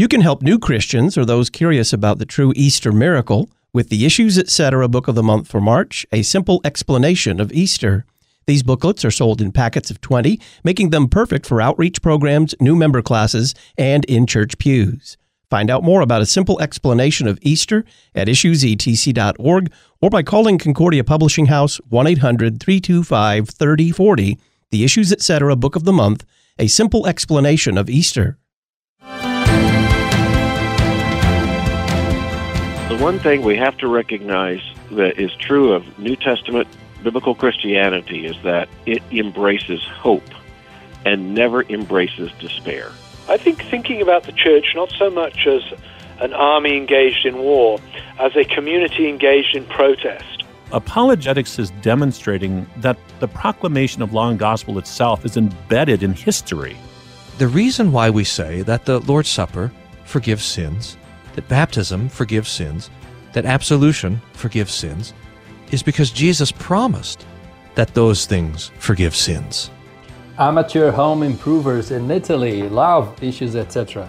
You can help new Christians or those curious about the true Easter miracle with the Issues Etc. Book of the Month for March, A Simple Explanation of Easter. These booklets are sold in packets of 20, making them perfect for outreach programs, new member classes, and in-church pews. Find out more about A Simple Explanation of Easter at issuesetc.org or by calling Concordia Publishing House 1-800-325-3040. The Issues Etc. Book of the Month, A Simple Explanation of Easter. The one thing we have to recognize that is true of New Testament biblical Christianity is that it embraces hope and never embraces despair. I think thinking about the church not so much as an army engaged in war, as a community engaged in protest. Apologetics is demonstrating that the proclamation of law and gospel itself is embedded in history. The reason why we say that the Lord's Supper forgives sins, that baptism forgives sins, that absolution forgives sins, is because Jesus promised that those things forgive sins. Amateur home improvers in Italy love Issues Etc.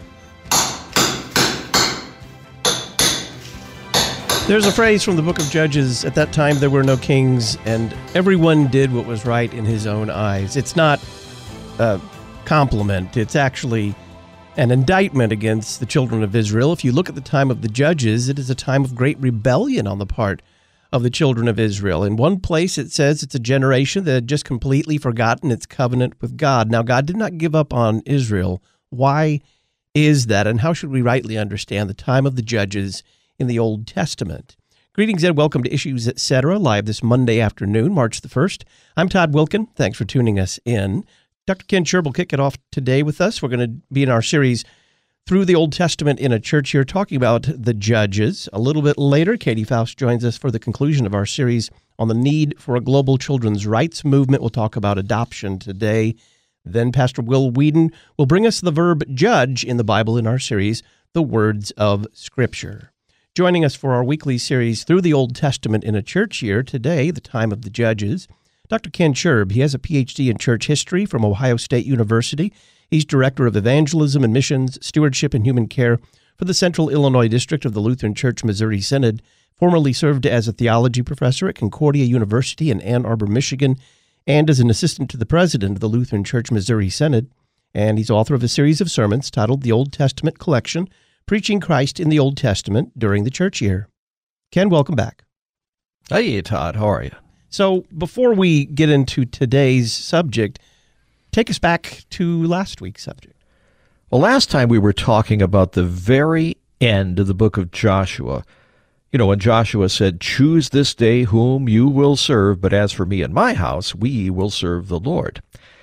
There's a phrase from the book of Judges, at that time there were no kings, and everyone did what was right in his own eyes. It's not a compliment, it's actually an indictment against the children of Israel. If you look at the time of the Judges, it is a time of great rebellion on the part of the children of Israel. In one place it says it's a generation that had just completely forgotten its covenant with God. Now, God did not give up on Israel. Why is that, and how should we rightly understand the time of the Judges in the Old Testament? Greetings and welcome to Issues Etc., live this Monday afternoon, March the 1st. I'm Todd Wilkin. Thanks for tuning us in. Dr. Ken Sherb will kick it off today with us. We're going to be in our series Through the Old Testament in a Church here, talking about the Judges. A little bit later, Katie Faust joins us for the conclusion of our series on the need for a global children's rights movement. We'll talk about adoption today. Then Pastor Will Whedon will bring us the verb judge in the Bible in our series, The Words of Scripture. Joining us for our weekly series Through the Old Testament in a Church Year, today, the time of the Judges, Dr. Ken Sherb. He has a Ph.D. in church history from Ohio State University. He's Director of Evangelism and Missions, Stewardship and Human Care for the Central Illinois District of the Lutheran Church Missouri Synod, formerly served as a theology professor at Concordia University in Ann Arbor, Michigan, and as an assistant to the president of the Lutheran Church Missouri Synod. And he's author of a series of sermons titled The Old Testament Collection, Preaching Christ in the Old Testament During the Church Year. Ken, welcome back. Hey, Todd, how are you? So before we get into today's subject, take us back to last week's subject. Well, last time we were talking about the very end of the book of Joshua. You know, when Joshua said, "Choose this day whom you will serve, but as for me and my house, we will serve the Lord."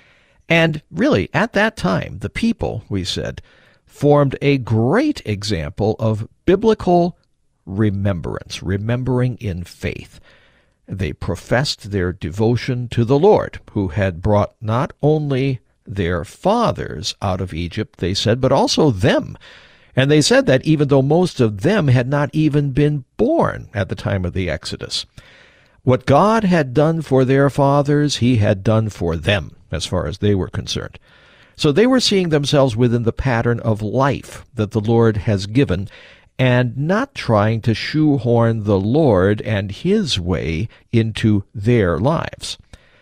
And really, at that time, the people, we said, formed a great example of biblical remembrance, remembering in faith. They professed their devotion to the Lord, who had brought not only their fathers out of Egypt, they said, but also them. And they said that even though most of them had not even been born at the time of the Exodus. What God had done for their fathers, he had done for them, as far as they were concerned. So they were seeing themselves within the pattern of life that the Lord has given, and not trying to shoehorn the Lord and his way into their lives.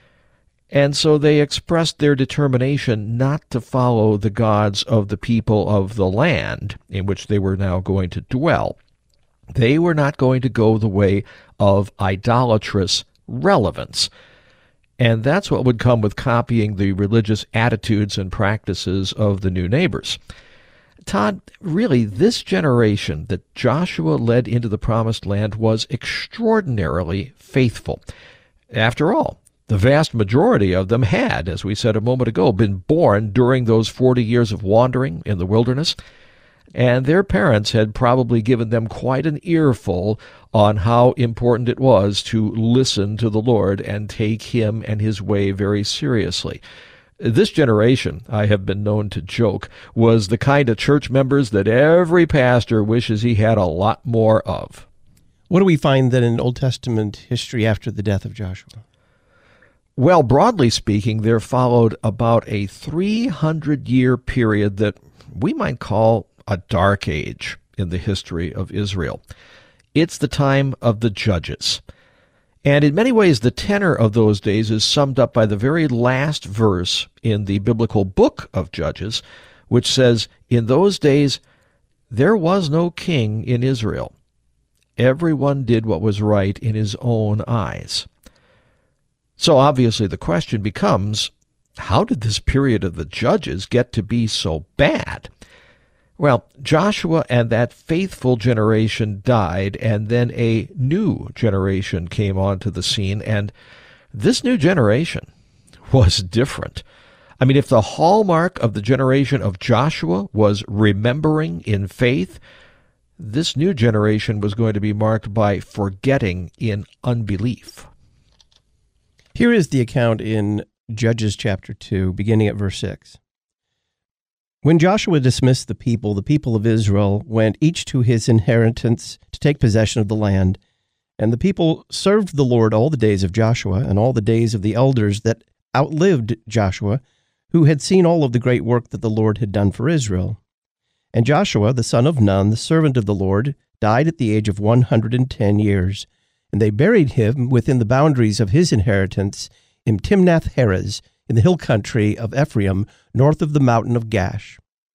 And so they expressed their determination not to follow the gods of the people of the land in which they were now going to dwell. They were not going to go the way of idolatrous relevance. And that's what would come with copying the religious attitudes and practices of the new neighbors. Todd, really, this generation that Joshua led into the Promised Land was extraordinarily faithful. After all, the vast majority of them had, as we said a moment ago, been born during those 40 years of wandering in the wilderness, and their parents had probably given them quite an earful on how important it was to listen to the Lord and take him and his way very seriously. This generation, I have been known to joke, was the kind of church members that every pastor wishes he had a lot more of. What do we find then in Old Testament history after the death of Joshua? Well, broadly speaking, there followed about a 300-year period that we might call a dark age in the history of Israel. It's the time of the Judges. And in many ways, the tenor of those days is summed up by the very last verse in the biblical book of Judges, which says, "In those days there was no king in Israel. Everyone did what was right in his own eyes." So obviously the question becomes, how did this period of the Judges get to be so bad? Well, Joshua and that faithful generation died, and then a new generation came onto the scene, and this new generation was different. I mean, if the hallmark of the generation of Joshua was remembering in faith, this new generation was going to be marked by forgetting in unbelief. Here is the account in Judges chapter 2, beginning at verse 6. When Joshua dismissed the people of Israel went each to his inheritance to take possession of the land. And the people served the Lord all the days of Joshua and all the days of the elders that outlived Joshua, who had seen all of the great work that the Lord had done for Israel. And Joshua, the son of Nun, the servant of the Lord, died at the age of 110 years. And they buried him within the boundaries of his inheritance in Timnath-Heres, in the hill country of Ephraim, north of the mountain of Gash.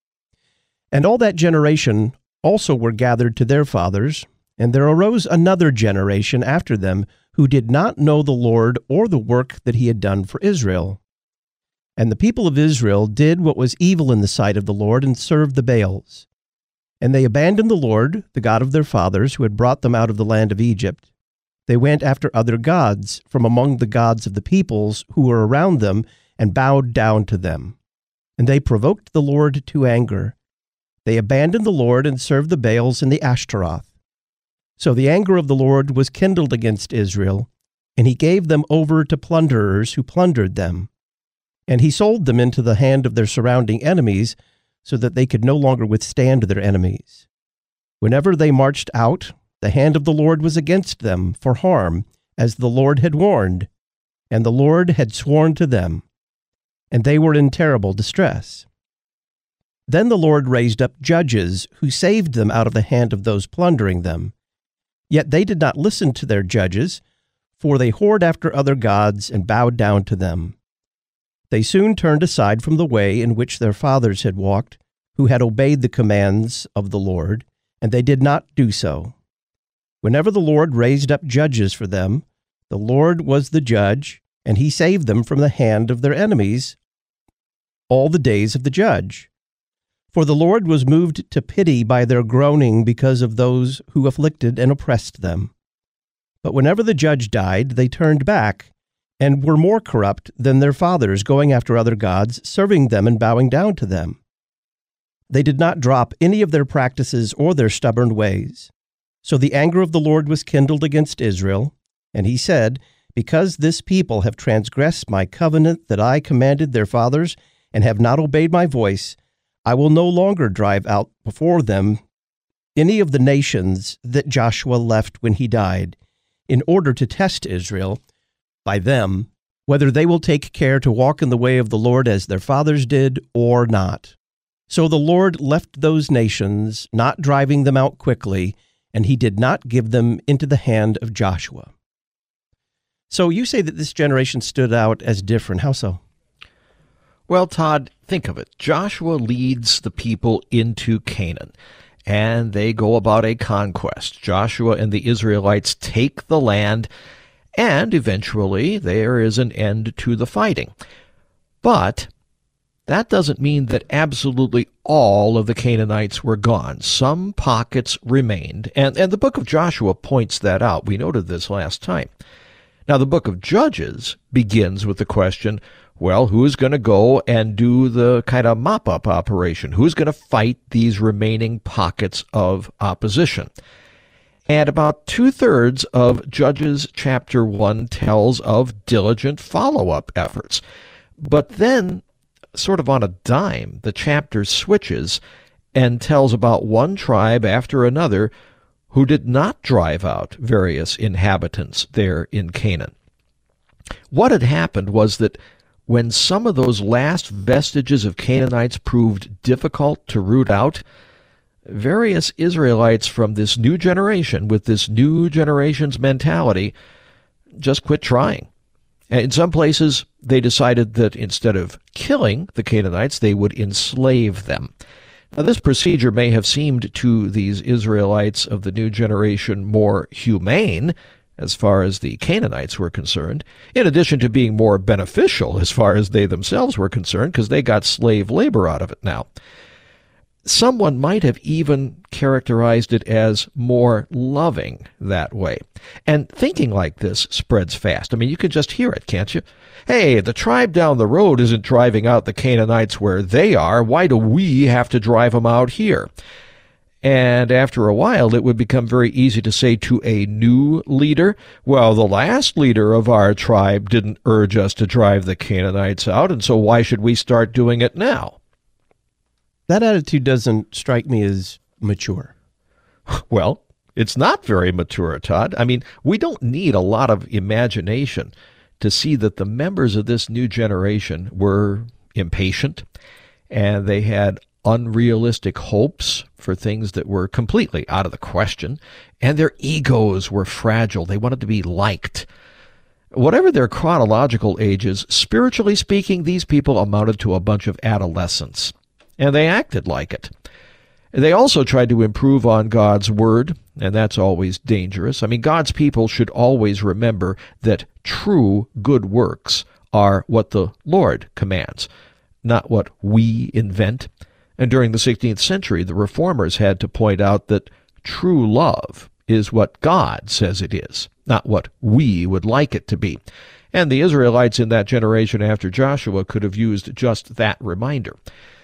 And all that generation also were gathered to their fathers, and there arose another generation after them who did not know the Lord or the work that he had done for Israel. And the people of Israel did what was evil in the sight of the Lord and served the Baals. And they abandoned the Lord, the God of their fathers, who had brought them out of the land of Egypt. They went after other gods from among the gods of the peoples who were around them, and bowed down to them. And they provoked the Lord to anger. They abandoned the Lord and served the Baals and the Ashtaroth. So the anger of the Lord was kindled against Israel, and he gave them over to plunderers who plundered them. And he sold them into the hand of their surrounding enemies, so that they could no longer withstand their enemies. Whenever they marched out, the hand of the Lord was against them for harm, as the Lord had warned, and the Lord had sworn to them. And they were in terrible distress. Then the Lord raised up judges who saved them out of the hand of those plundering them. Yet they did not listen to their judges, for they whored after other gods and bowed down to them. They soon turned aside from the way in which their fathers had walked, who had obeyed the commands of the Lord, and they did not do so. Whenever the Lord raised up judges for them, the Lord was the judge, and he saved them from the hand of their enemies all the days of the judge. For the Lord was moved to pity by their groaning because of those who afflicted and oppressed them. But whenever the judge died, they turned back, and were more corrupt than their fathers, going after other gods, serving them and bowing down to them. They did not drop any of their practices or their stubborn ways. So the anger of the Lord was kindled against Israel, and he said, "Because this people have transgressed my covenant that I commanded their fathers, and have not obeyed my voice, I will no longer drive out before them any of the nations that Joshua left when he died, in order to test Israel by them, whether they will take care to walk in the way of the Lord as their fathers did or not." So the Lord left those nations, not driving them out quickly, and he did not give them into the hand of Joshua. So you say that this generation stood out as different. How so? Well, Todd, think of it. Joshua leads the people into Canaan, and they go about a conquest. Joshua and the Israelites take the land, and eventually there is an end to the fighting. But that doesn't mean that absolutely all of the Canaanites were gone. Some pockets remained, and the book of Joshua points that out. We noted this last time. Now, the book of Judges begins with the question, well, who's going to go and do the kind of mop-up operation? Who's going to fight these remaining pockets of opposition? And about 2/3 of Judges chapter 1 tells of diligent follow-up efforts. But then, sort of on a dime, the chapter switches and tells about one tribe after another who did not drive out various inhabitants there in Canaan. What had happened was that when some of those last vestiges of Canaanites proved difficult to root out, various Israelites from this new generation, with this new generation's mentality, just quit trying. And in some places, they decided that instead of killing the Canaanites, they would enslave them. Now, this procedure may have seemed to these Israelites of the new generation more humane as far as the Canaanites were concerned, in addition to being more beneficial as far as they themselves were concerned, because they got slave labor out of it now. Someone might have even characterized it as more loving that way. And thinking like this spreads fast. I mean, you can just hear it, can't you? Hey, the tribe down the road isn't driving out the Canaanites where they are. Why do we have to drive them out here? And after a while, it would become very easy to say to a new leader, well, the last leader of our tribe didn't urge us to drive the Canaanites out, and so why should we start doing it now? That attitude doesn't strike me as mature. Well, it's not very mature, Todd. I mean, we don't need a lot of imagination to see that the members of this new generation were impatient, and they had unrealistic hopes for things that were completely out of the question, and their egos were fragile. They wanted to be liked. Whatever their chronological ages, spiritually speaking, these people amounted to a bunch of adolescents. And they acted like it. They also tried to improve on God's word, and that's always dangerous. I mean, God's people should always remember that true good works are what the Lord commands, not what we invent. And during the 16th century, the reformers had to point out that true love is what God says it is, not what we would like it to be. And the Israelites in that generation after Joshua could have used just that reminder.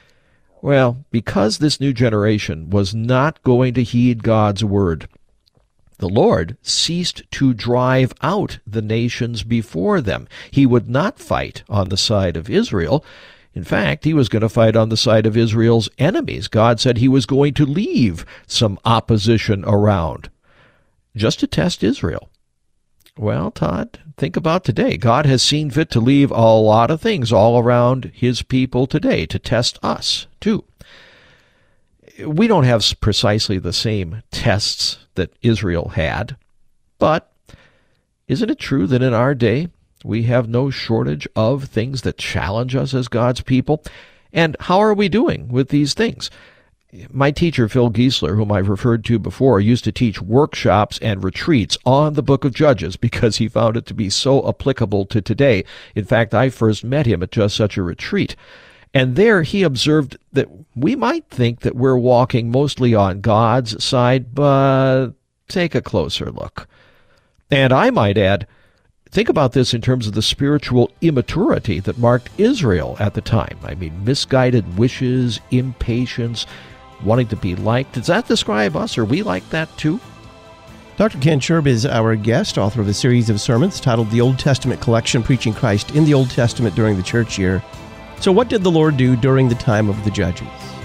Well, because this new generation was not going to heed God's word, the Lord ceased to drive out the nations before them. He would not fight on the side of Israel. In fact, he was going to fight on the side of Israel's enemies. God said he was going to leave some opposition around just to test Israel. Well, Todd, think about today. God has seen fit to leave a lot of things all around his people today to test us, too. We don't have precisely the same tests that Israel had, but isn't it true that in our day we have no shortage of things that challenge us as God's people? And how are we doing with these things? My teacher, Phil Giesler, whom I've referred to before, used to teach workshops and retreats on the book of Judges because he found it to be so applicable to today. In fact, I first met him at just such a retreat. And there he observed that we might think that we're walking mostly on God's side, but take a closer look. And I might add, think about this in terms of the spiritual immaturity that marked Israel at the time. I mean, misguided wishes, impatience, wanting to be liked. Does that describe us? Are we like that too? Dr. Ken Sherb is our guest, author of a series of sermons titled The Old Testament Collection, Preaching Christ in the Old Testament During the Church Year. So what did the Lord do during the time of the Judges?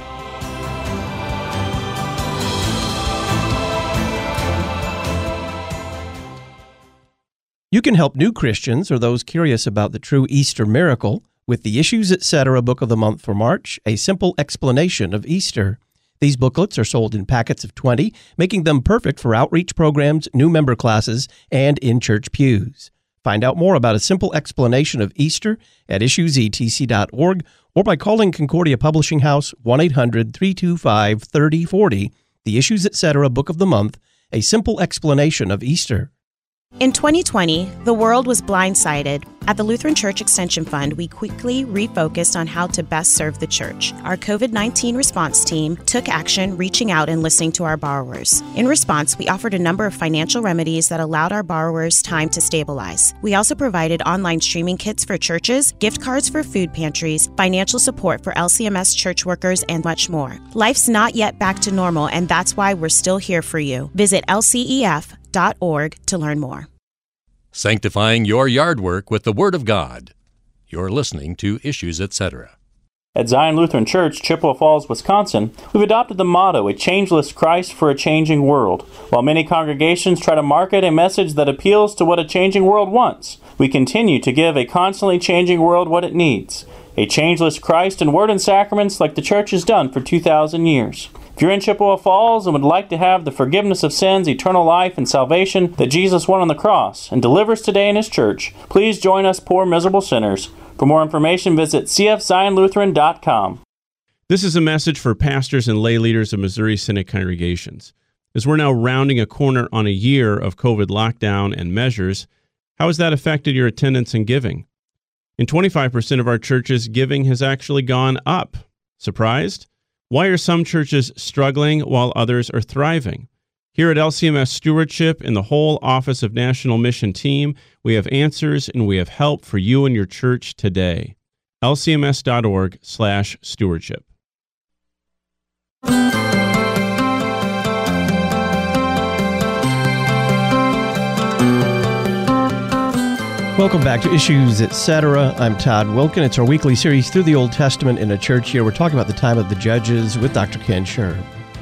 You can help new Christians or those curious about the true Easter miracle with the Issues Etc. Book of the Month for March, A Simple Explanation of Easter. These booklets are sold in packets of 20, making them perfect for outreach programs, new member classes, and in church pews. Find out more about A Simple Explanation of Easter at issuesetc.org or by calling Concordia Publishing House 1-800-325-3040. The Issues Etc. Book of the Month, A Simple Explanation of Easter. In 2020, the world was blindsided. At the Lutheran Church Extension Fund, we quickly refocused on how to best serve the church. Our COVID-19 response team took action, reaching out and listening to our borrowers. In response, we offered a number of financial remedies that allowed our borrowers time to stabilize. We also provided online streaming kits for churches, gift cards for food pantries, financial support for LCMS church workers, and much more. Life's not yet back to normal, and that's why we're still here for you. Visit lcef.org to learn more. Sanctifying your yard work with the Word of God. You're listening to Issues Etc. At Zion Lutheran Church, Chippewa Falls, Wisconsin, we've adopted the motto, a changeless Christ for a changing world. While many congregations try to market a message that appeals to what a changing world wants, we continue to give a constantly changing world what it needs. A changeless Christ in Word and Sacraments like the Church has done for 2,000 years. If you're in Chippewa Falls and would like to have the forgiveness of sins, eternal life, and salvation that Jesus won on the cross and delivers today in His church, please join us poor, miserable sinners. For more information, visit cfzionlutheran.com. This is a message for pastors and lay leaders of Missouri Synod congregations. As we're now rounding a corner on a year of COVID lockdown and measures, how has that affected your attendance and giving? In 25% of our churches, giving has actually gone up. Surprised? Why are some churches struggling while others are thriving? Here at LCMS Stewardship and the whole Office of National Mission team, we have answers and we have help for you and your church today. lcms.org/stewardship. Welcome back to Issues Etc. I'm Todd Wilken. It's our weekly series through the Old Testament in a church year. We're talking about the time of the Judges with Dr. Ken Sherb.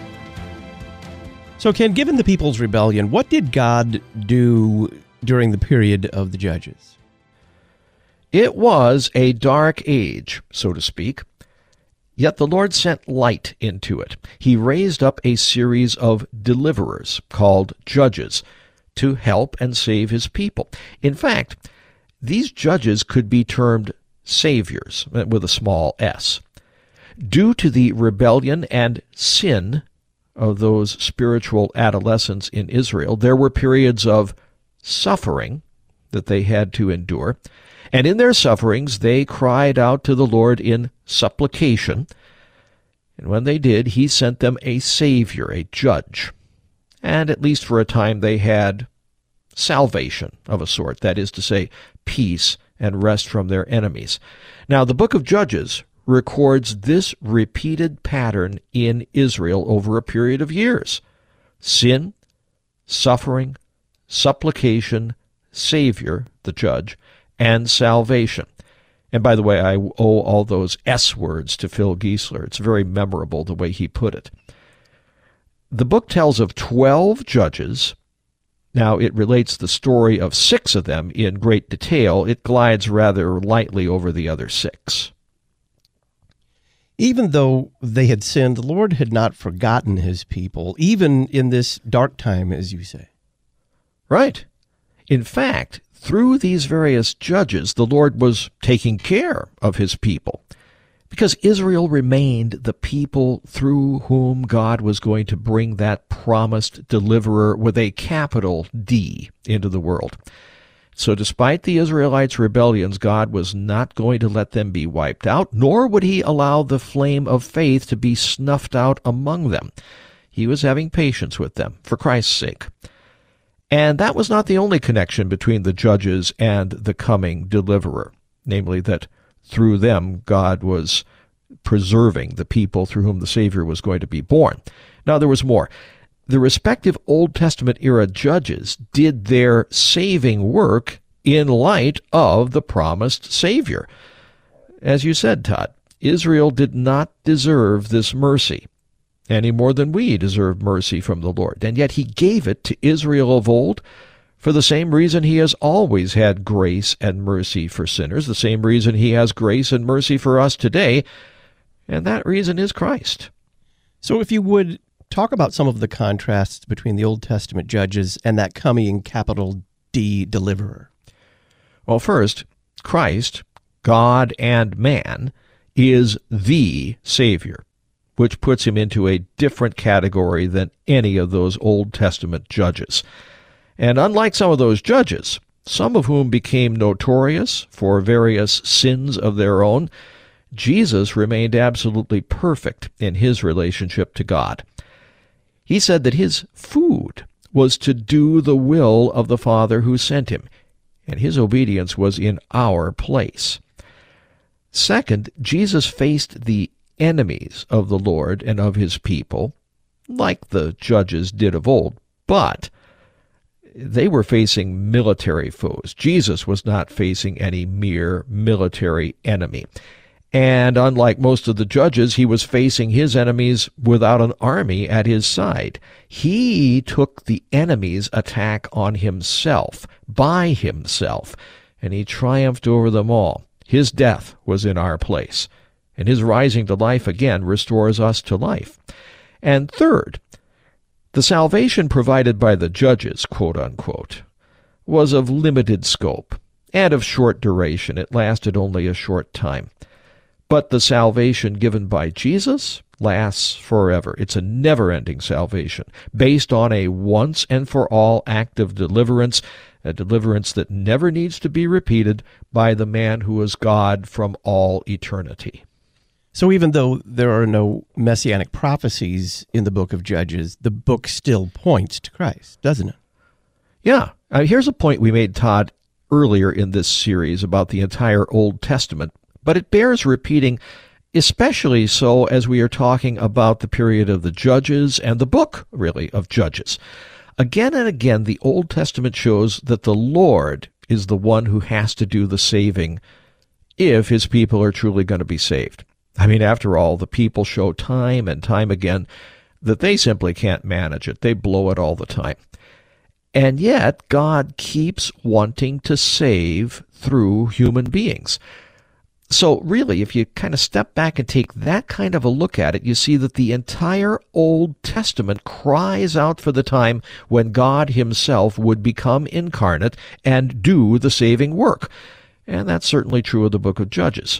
So, Ken, given the people's rebellion, what did God do during the period of the Judges? It was a dark age, so to speak. Yet the Lord sent light into it. He raised up a series of deliverers called judges to help and save His people. In fact, these judges could be termed saviors, with a small s. Due to the rebellion and sin of those spiritual adolescents in Israel, there were periods of suffering that they had to endure, and in their sufferings they cried out to the Lord in supplication, and when they did, He sent them a savior, a judge, and at least for a time they had salvation of a sort, that is to say, peace and rest from their enemies. Now, the book of Judges records this repeated pattern in Israel over a period of years. Sin, suffering, supplication, Savior, the judge, and salvation. And by the way, I owe all those S words to Phil Giesler. It's very memorable the way he put it. The book tells of 12 judges. Now, it relates the story of 6 of them in great detail. It glides rather lightly over the other 6. Even though they had sinned, the Lord had not forgotten His people, even in this dark time, as you say. Right. In fact, through these various judges, the Lord was taking care of His people, because Israel remained the people through whom God was going to bring that promised deliverer with a capital D into the world. So despite the Israelites' rebellions, God was not going to let them be wiped out, nor would He allow the flame of faith to be snuffed out among them. He was having patience with them, for Christ's sake. And that was not the only connection between the judges and the coming deliverer, namely that through them God was preserving the people through whom the Savior was going to be born. Now, there was more. The respective Old Testament era judges did their saving work in light of the promised Savior. As you said, Todd, Israel did not deserve this mercy any more than we deserve mercy from the Lord. And yet He gave it to Israel of old for the same reason He has always had grace and mercy for sinners, the same reason He has grace and mercy for us today, and that reason is Christ. So if you would talk about some of the contrasts between the Old Testament judges and that coming capital D deliverer. Well, first, Christ, God and man, is the Savior, which puts Him into a different category than any of those Old Testament judges. And unlike some of those judges, some of whom became notorious for various sins of their own, Jesus remained absolutely perfect in His relationship to God. He said that His food was to do the will of the Father who sent Him, and His obedience was in our place. Second, Jesus faced the enemies of the Lord and of His people, like the judges did of old, but they were facing military foes. Jesus was not facing any mere military enemy. And unlike most of the judges, He was facing His enemies without an army at His side. He took the enemy's attack on Himself, by Himself, and He triumphed over them all. His death was in our place, and His rising to life again restores us to life. And third, the salvation provided by the judges, quote unquote, was of limited scope and of short duration. It lasted only a short time. But the salvation given by Jesus lasts forever. It's a never-ending salvation based on a once-and-for-all act of deliverance, a deliverance that never needs to be repeated by the man who is God from all eternity. So even though there are no messianic prophecies in the book of Judges, the book still points to Christ, doesn't it? Yeah. Here's a point we made, Todd, earlier in this series about the entire Old Testament, but it bears repeating, especially so as we are talking about the period of the Judges and the book, really, of Judges. Again and again, the Old Testament shows that the Lord is the one who has to do the saving if his people are truly going to be saved. I mean, after all, the people show time and time again that they simply can't manage it. They blow it all the time. And yet, God keeps wanting to save through human beings. So really, if you kind of step back and take that kind of a look at it, you see that the entire Old Testament cries out for the time when God himself would become incarnate and do the saving work. And that's certainly true of the book of Judges.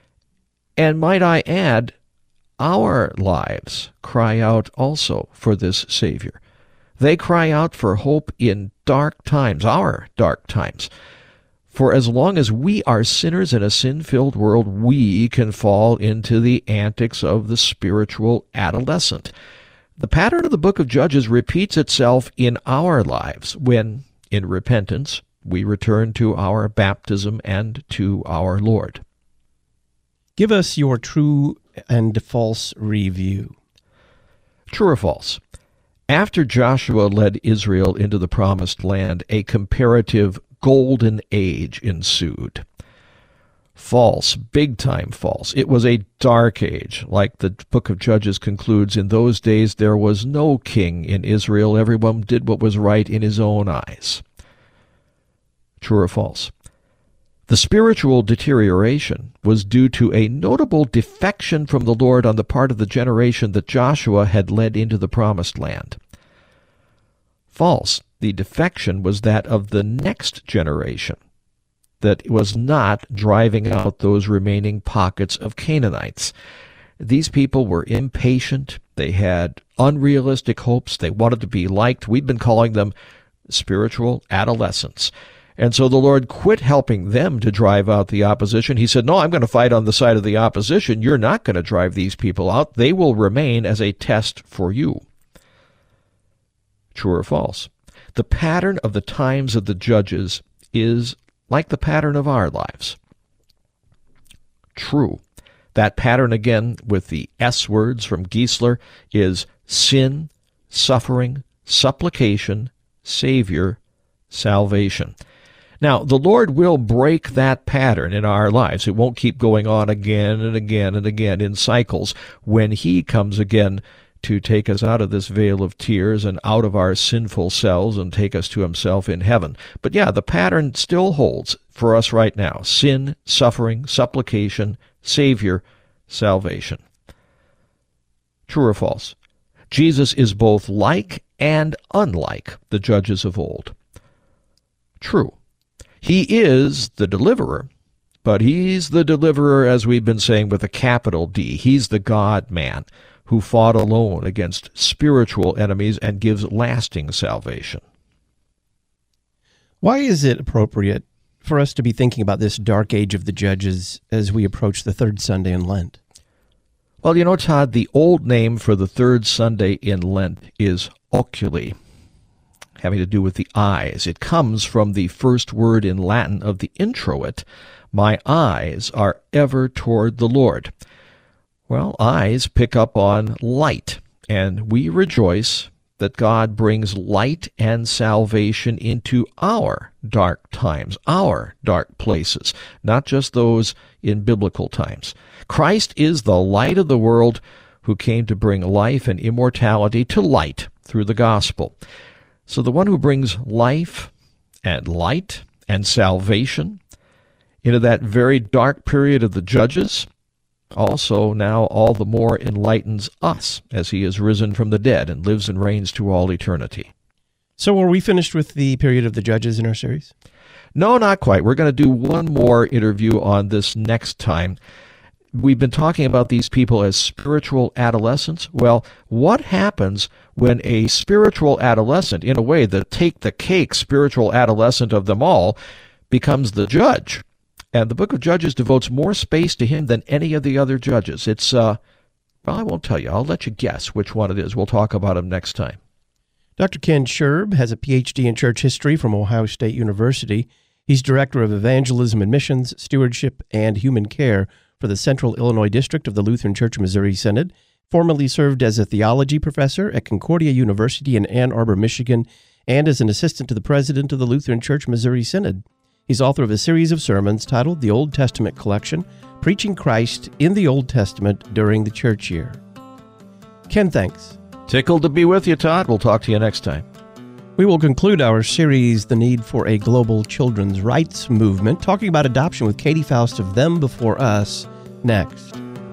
And might I add, our lives cry out also for this Savior. They cry out for hope in dark times, our dark times. For as long as we are sinners in a sin-filled world, we can fall into the antics of the spiritual adolescent. The pattern of the book of Judges repeats itself in our lives when, in repentance, we return to our baptism and to our Lord. Give us your true and false review. True or false? After Joshua led Israel into the promised land, a comparative golden age ensued. False, big time false. It was a dark age. Like the book of Judges concludes, in those days there was no king in Israel. Everyone did what was right in his own eyes. True or false? The spiritual deterioration was due to a notable defection from the Lord on the part of the generation that Joshua had led into the promised land. False. The defection was that of the next generation that was not driving out those remaining pockets of Canaanites. These people were impatient. They had unrealistic hopes. They wanted to be liked. We've been calling them spiritual adolescents. And so the Lord quit helping them to drive out the opposition. He said, no, I'm going to fight on the side of the opposition. You're not going to drive these people out. They will remain as a test for you. True or false? The pattern of the times of the Judges is like the pattern of our lives. True. That pattern, again, with the S words from Giesler, is sin, suffering, supplication, Savior, salvation. Now, the Lord will break that pattern in our lives. It won't keep going on again and again and again in cycles when He comes again to take us out of this vale of tears and out of our sinful selves and take us to Himself in heaven. But yeah, the pattern still holds for us right now. Sin, suffering, supplication, Savior, salvation. True or false? Jesus is both like and unlike the judges of old. True. He is the deliverer, but He's the deliverer, as we've been saying, with a capital D. He's the God-man who fought alone against spiritual enemies and gives lasting salvation. Why is it appropriate for us to be thinking about this dark age of the Judges as we approach the third Sunday in Lent? Well, you know, Todd, the old name for the third Sunday in Lent is oculi, having to do with the eyes. It comes from the first word in Latin of the introit, my eyes are ever toward the Lord. Well, eyes pick up on light, and we rejoice that God brings light and salvation into our dark times, our dark places, not just those in biblical times. Christ is the light of the world who came to bring life and immortality to light through the gospel. So the one who brings life and light and salvation into that very dark period of the Judges also now all the more enlightens us as he is risen from the dead and lives and reigns to all eternity. So are we finished with the period of the judges in our series? No, not quite. We're going to do one more interview on this next time. We've been talking about these people as spiritual adolescents. Well, what happens when a spiritual adolescent, in a way the take-the-cake spiritual adolescent of them all, becomes the judge? And the book of Judges devotes more space to him than any of the other judges. It's, well, I won't tell you. I'll let you guess which one it is. We'll talk about him next time. Dr. Ken Scherb has a Ph.D. in church history from Ohio State University. He's Director of Evangelism and Missions, Stewardship, and Human Care for the Central Illinois District of the Lutheran Church Missouri Synod, formerly served as a theology professor at Concordia University in Ann Arbor, Michigan, and as an assistant to the president of the Lutheran Church Missouri Synod. He's author of a series of sermons titled The Old Testament Collection, Preaching Christ in the Old Testament During the Church Year. Ken, thanks. Tickled to be with you, Todd. We'll talk to you next time. We will conclude our series, The Need for a Global Children's Rights Movement, talking about adoption with Katie Faust of Them Before Us, next.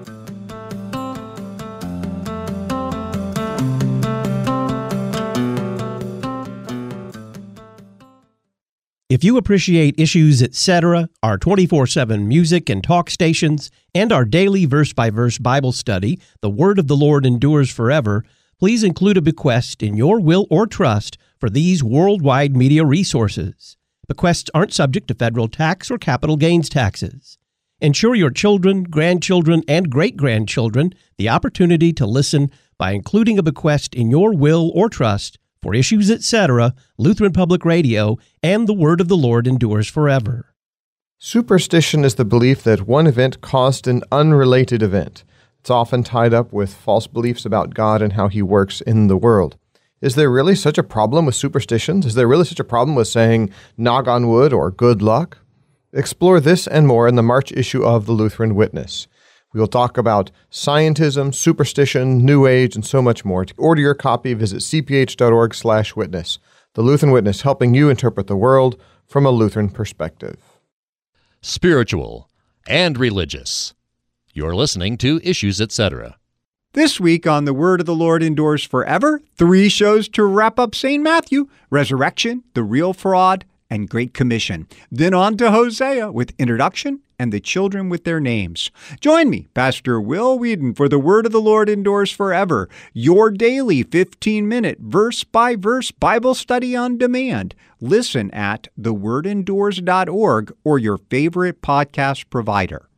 If you appreciate Issues Etc., our 24/7 music and talk stations, and our daily verse-by-verse Bible study, The Word of the Lord Endures Forever, please include a bequest in your will or trust for these worldwide media resources. Bequests aren't subject to federal tax or capital gains taxes. Ensure your children, grandchildren, and great-grandchildren the opportunity to listen by including a bequest in your will or trust for Issues Etc., Lutheran Public Radio, and The Word of the Lord Endures Forever. Superstition is the belief that one event caused an unrelated event. It's often tied up with false beliefs about God and how he works in the world. Is there really such a problem with superstitions? Is there really such a problem with saying knock on wood or good luck? Explore this and more in the March issue of the Lutheran Witness. We will talk about scientism, superstition, New Age, and so much more. To order your copy, visit cph.org/witness. The Lutheran Witness, helping you interpret the world from a Lutheran perspective. Spiritual and religious. You're listening to Issues Etc. This week on The Word of the Lord Endures Forever, 3 shows to wrap up St. Matthew: Resurrection, The Real Fraud, and Great Commission. Then on to Hosea with Introduction and the Children with Their Names. Join me, Pastor Will Whedon, for The Word of the Lord Endures Forever, your daily 15-minute verse-by-verse Bible study on demand. Listen at thewordendures.org or your favorite podcast provider.